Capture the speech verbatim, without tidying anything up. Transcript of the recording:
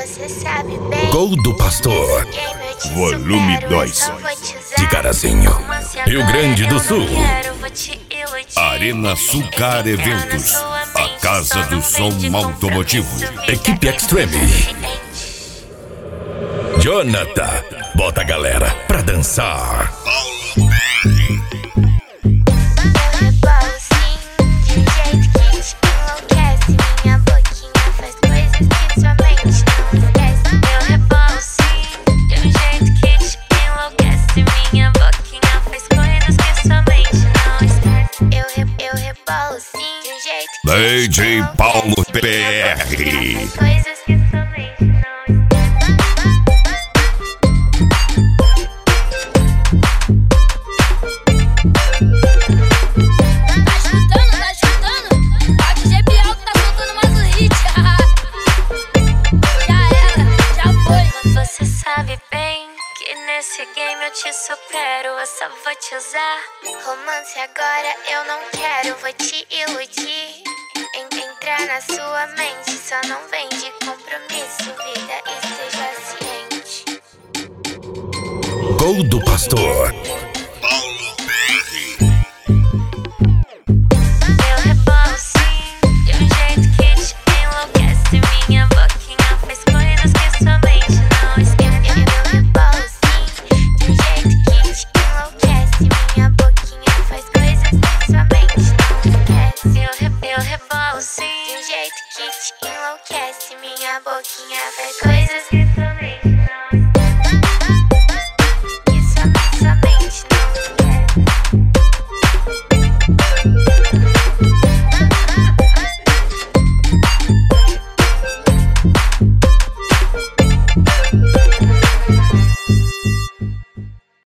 Você sabe bem. Gol do Pastor, volume dois, de Carazinho, Rio Grande do Sul. Arena Sulcar Eventos, a casa do som automotivo. Equipe Extreme. Jonathan, bota a galera pra dançar. D J Paulo P R. Nesse game eu te supero, eu só vou te usar. Romance agora eu não quero, vou te iludir. En entrar na sua mente, só não vem de compromisso, vida, esteja ciente. Gol do Pastor. Paulo P R. Eu rebolo sim, de um jeito que te enlouquece. Minha boquinha faz coisas que sua mente não esquece. Eu rebolo sim, de um jeito que te enlouquece. Minha boquinha faz coisas que sua mente não esquece. Eu, re eu rebolo sim, de um jeito que te enlouquece. Minha boquinha faz coisas que sua